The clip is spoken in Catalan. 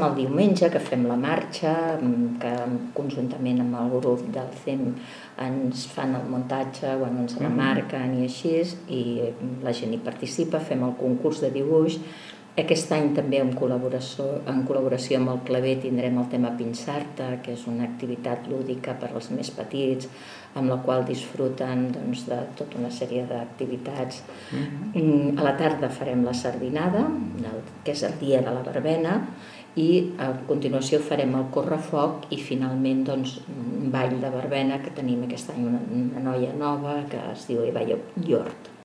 som el diumenge, que fem la marxa, que conjuntament amb el grup del CEM ens fan el muntatge, ens la marquen i així, i la gent hi participa, fem el concurs de dibuix. Aquest any també en col·laboració amb el Clavé tindrem el tema Pinsarta, que és una activitat lúdica per als més petits, amb la qual disfruten de tota una sèrie d'activitats. A la tarda farem la sardinada, que és el dia de la verbena, i a continuació farem el correfoc i finalment un ball de verbena que tenim aquest any una noia nova que es diu Eva Llort.